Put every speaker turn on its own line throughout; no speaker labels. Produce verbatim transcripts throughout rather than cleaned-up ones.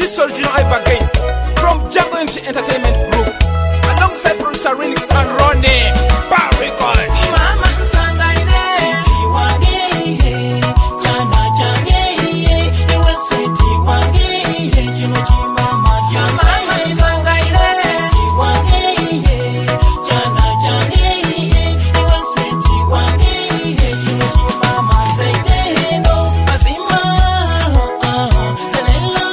This is original Hype again from Jungle M C Entertainment Group alongside producer Renix and Ronnie. Power record.
Mama Sangaine, City Wange, Jana Jange, Ewe City Wange, Chino Chimama, Mama Sangaine, City Wange, Jana Jange, Ewe City Wange, Chino Chimama, Zaide no Azima, Zanello,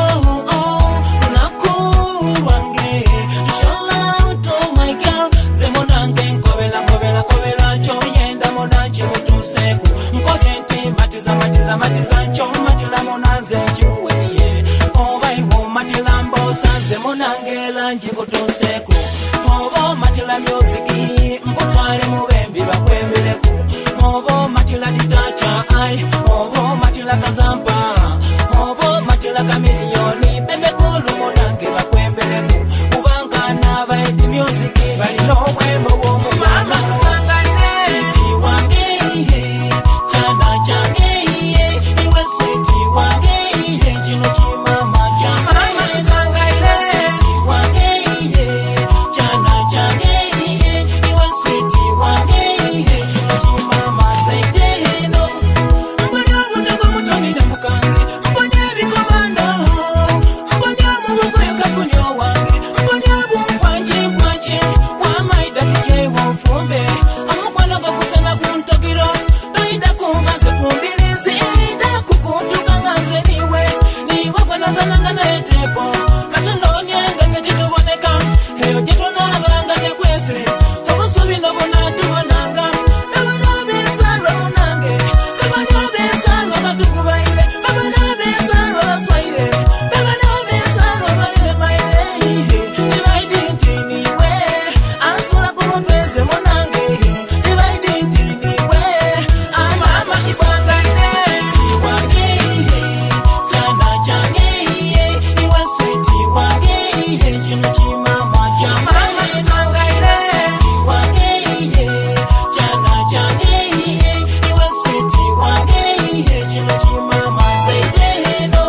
Unaku Wange, shout out to my girl, Zemonange, Kovela, Kovela, Kovela, Choyenda Monachi Mutuseku, Nkogenti, Matiza, Matiza, Matiza, Chomatila Monaze, Chimuwe, Ova Iwo, Matila Mbosa, Zemonangela, Njikotoseku, Ovo Matila Music, Nkotwale Mubembi, Bakwembeleku, Ovo Matila Ditacha, Ai, Ovo Matila Kazampa, Ovo Matila Kamilioni, Bebe Kulu Monange, Bakwembeleku, Ubangana, Baidi Music, Bali no Wembo, Mama Sangaine, City Wange, Jana Jange, Iwe City Wange, Chino Chimama, Mama Sangaine, City Wange, Jana Jange, Iwe City Wange, Chino Chimama, Zaide no Mbonya Mutego Mutoni na Mukange, Mbonya Bikomando, Mbonya Mubuko Yakafunyo Wange, Mbonya Bumpanje Mpanje, Wamaida Tije Wafumbe, Amukwanaga Kusana Kuntogiro, Doida Kumaze Kumbilizi, Ida Kukuntuka Nganze Niwe, Niwa Kwanazananga na Etepo, Katandoni Anga Fetito Boneka, Heyo Jeto na Abanga Tekwese, Obusubi no Bonatu Bonanga, Bebana Besalwa Munange, Bebana Besalwa Matukubaile, Bebana Besalwa Baswaile, Bebana Besalwa Malile Maile, Dividing Tiniwe, Ansula Kumutweze Monange, Dividing Tiniwe, Amama Kisangaine, Tiwange, Jana Jange, Iwe City Wange, Chino Chimama, Mama Sangaine, Tiwange, Jana Jange, Iwe City Wange, Chino Chimama, Zaide no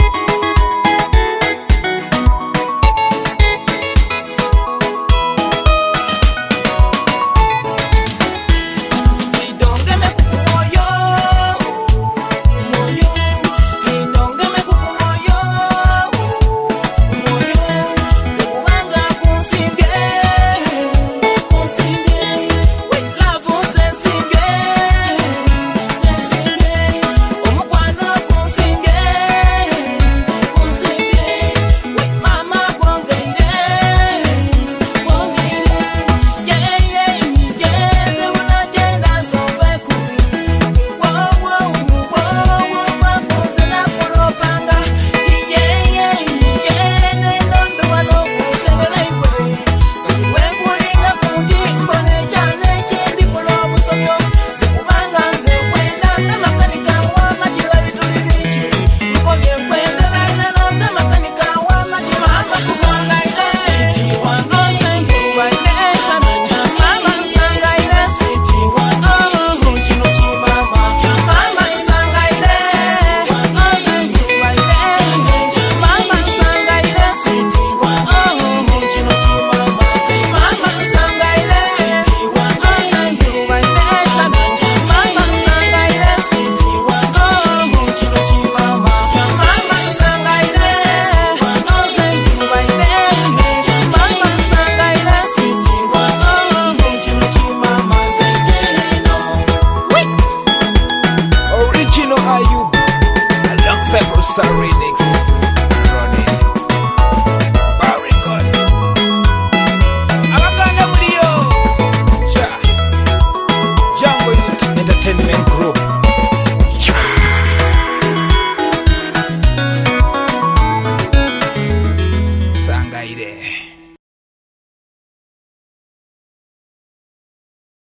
Idongeme kukumoyo, moyo. Idongeme kukumoyo, moyo. Zekubanga kunsimbye, kunsimbye. With love unsensimbye, sensimbye. Omukwano kunsimbye, kunsimbye. With mama kwongeire, kwongeire. Yeah, yeah, yeah. Zemunagenda nsobeku. Wow, wow, wow, wow, makunze nakulopanga. Yeah, yeah, yeah. Nendombe wanokusengera iwe. Wenkulinga kundi mbone cyane kindi kulo busomyo. Zikubanga nze kwenda n'amakanika w'amatila bituli biki. Mukobye kwenda lalo n'amakanika w'amatila. Mama Sangaine, City Wange, Sana Jama, Mama Sangaine, City Wange, Chino Chimama, Mama Sangaine, Mama Sangaine, City Wange, Chino Chimama, Mama Sangaine, City Wange, Sana Jama, Mama Sangaine, City Wange, Chino Chimama, Mama Sangaine, Mama Sangaine, City Wange, Chino Chimama, Zaide no
Original Ayub alongside producer Renix.